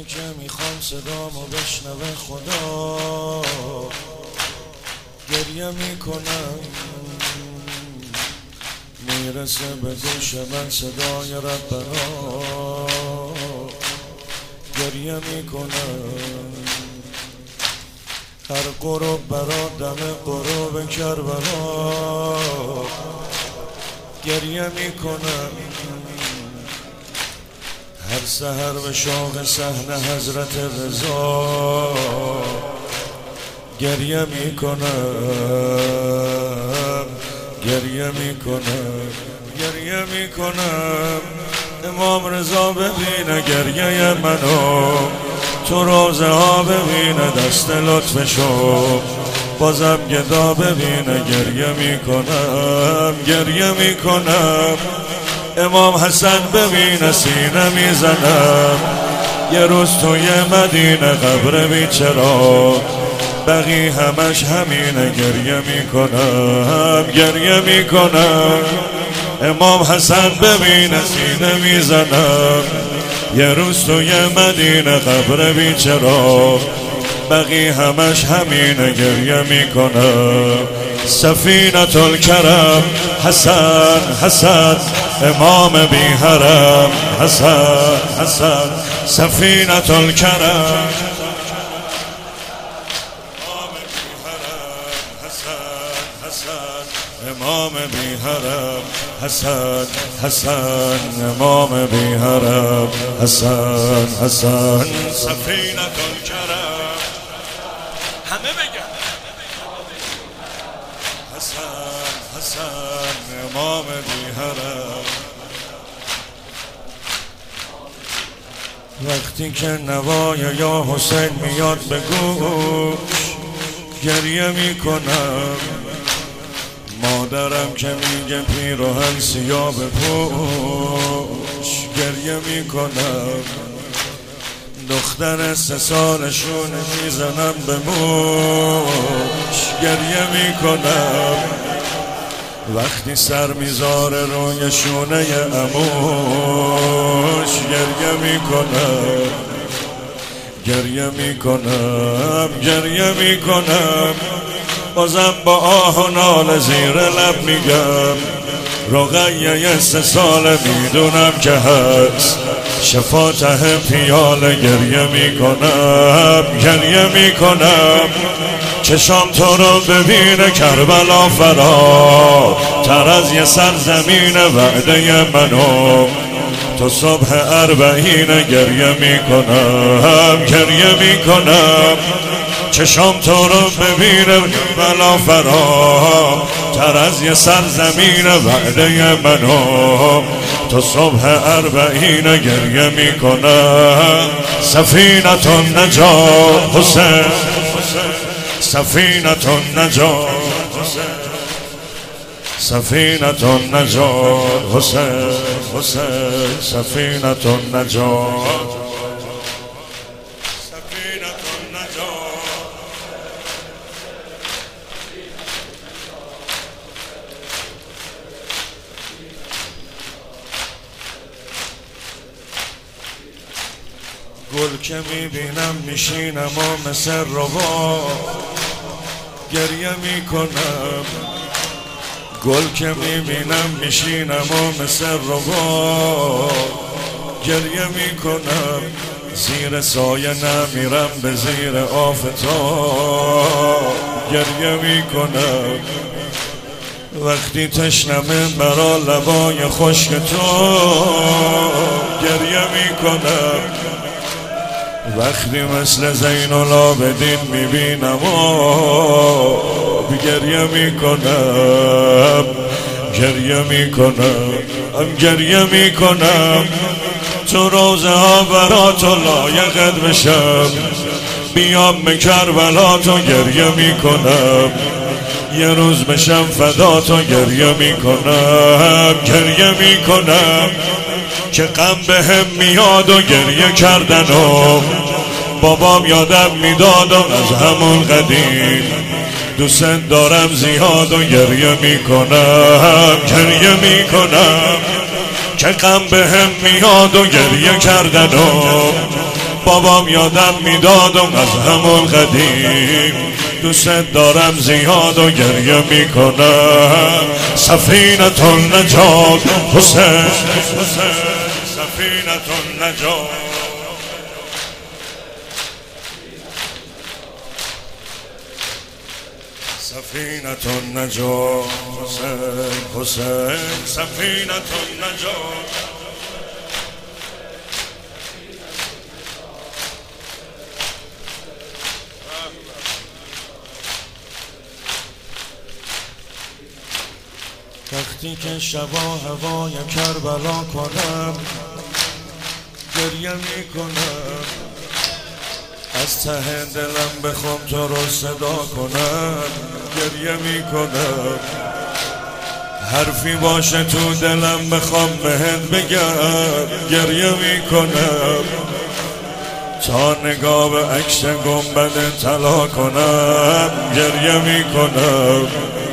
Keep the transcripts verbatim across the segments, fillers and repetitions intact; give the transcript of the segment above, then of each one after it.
وقتی که میخوام صدامو بشنوه خدا گریه میکنم، میرسه به گوش من صدای ربنا گریه میکنم. هر غروب برا دم غروب کربلا گریه میکنم. هر سحر به شوق صحنه حضرت رضا گریه میکنم، گریه میکنم، گریه میکنم. امام رضا ببینه گریه منو، تو روزه ها ببینه دست لطفشو، بازم گدا ببینه گریه میکنم، گریه میکنم. امام حسن ببینه سینه میزنم، یه روز توی مدینه قبر بیچرا، بقی همش همینه گریه میکنم، گریه میکنم. امام حسن ببینه سینه میزنم، یه روز توی مدینه قبر بیچرا، بقی همش همینه گریه میکنم. سفینة الکرم حسن حسن، امام بی حرم حسن حسن. سفینة الکرم امام بی حرم حسن حسن، امام بی حرم حسن حسن. سفینة الکرم همه بگن حسن حسن، امام بی حرم. وقتی که نوای یا حسین میاد به گوش گریه میکنم. مادرم که میگه پیراهن سیاه بپوش گریه میکنم. دختر سه سالشون میزنم به موش گریه میکنم. وقتی سر میذاره روی شونه عموش گریه میکنم، گریه میکنم، گریه میکنم. بازم با آه و ناله زیر لب میگم رقیه سه ساله میدونم که هست شفا ته پیاله گریه میکنم، گریه میکنم. چشام تو رو ببینه کربلا فرا تر از یه سرزمین وعده منو، تو صبح اربعین گریه میکنم، گریه میکنم. چشام تو رو ببینه بلا فرا تر از یه سرزمین وعده منو، تو صبح اربعین گریه میکنم. سفینة النجات حسین، سفینة النجات سفینة النجات حسین حسین. سفینة النجات گل که میبینم میشینم و مثل روا گریه میکنم. گل که میبینم میشینم و مثل روا گریه میکنم. زیر سایه نمیرم به زیر آفتاب گریه میکنم. وقتی تشنمه برا لبای خشک تو گریه میکنم. وقتی مثل زین العابدین میبینم و گریه میکنم، گریه میکنم، گریه میکنم. تو روزه ها برا تو لایقت بشم، بیام به کربلا تو گریه میکنم. یه روز بشم فدا تو گریه میکنم، گریه میکنم. که غم به هم میاد و گریه کردن و بابام یادم میداد و از همون قدیم دوست دارم زیاد و گریه میکنم، گریه میکنم. که غم به هم میاد و گریه کردن و بابام یادم میدادم از همون قدیم دوست دارم زیاد و گریه میکنم سفینة النجات حسین سفینة النجات سفینة النجات حسین حسین سفینة النجات وقتی که شبا هوای کربلا کنم گریه میکنم از ته دلم بخوام تو رو صدا کنم گریه میکنم حرفی باشه تو دلم بخوام بهت بگم گریه میکنم تا نگاه به عکس گنبد طلا کنم گریه میکنم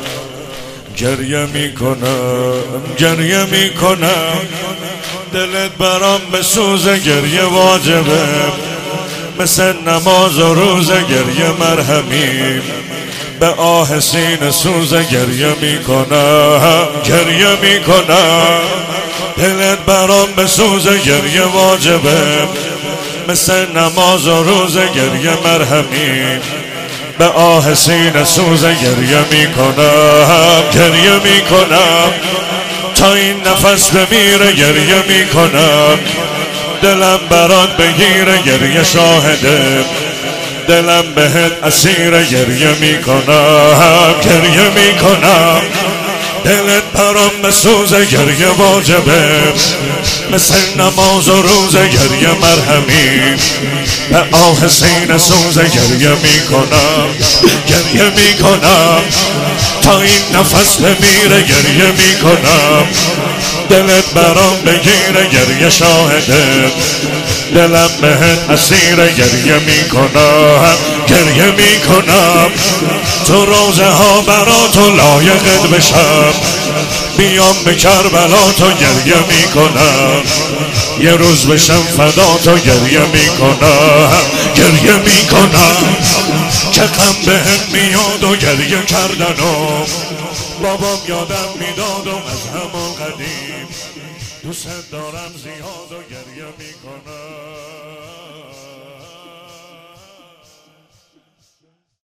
گریه میکنم گریه میکنم دلت برام بسوزه گریه واجبه مثل نماز و روزه گریه مرهمیم به آه سینه سوزه گریه میکنم گریه میکنم دلت برام بسوزه گریه واجبه مثل نماز و روزه گریه مرهمیم به آه سینه سوزه گریه میکنم گریه میکنم تا این نفس بمیره گریه میکنم دلم برات بگیره گریه شاهده دلم بهت اسیره گریه میکنم گریه میکنم دلت برام بسوزه گریه واجبه مثل نماز و روزه گریه مرهمی به آه سینه سوزه گریه میکنم گریه میکنم تا این نفس بمیره گریه میکنم دلت برام بگیره گریه شاهده دلم بهت اسیره گریه میکنم گریه میکنم تو روزه ها برا تو لایقت بشم بیام به کربلا تو گریه میکنم یه روز بشم فدا تو گریه میکنم گریه میکنم که غم بهم میاد و گریه کردنم بابام یادم میدادم از همون قدیم دوست دارم زیاد و گریه میکنم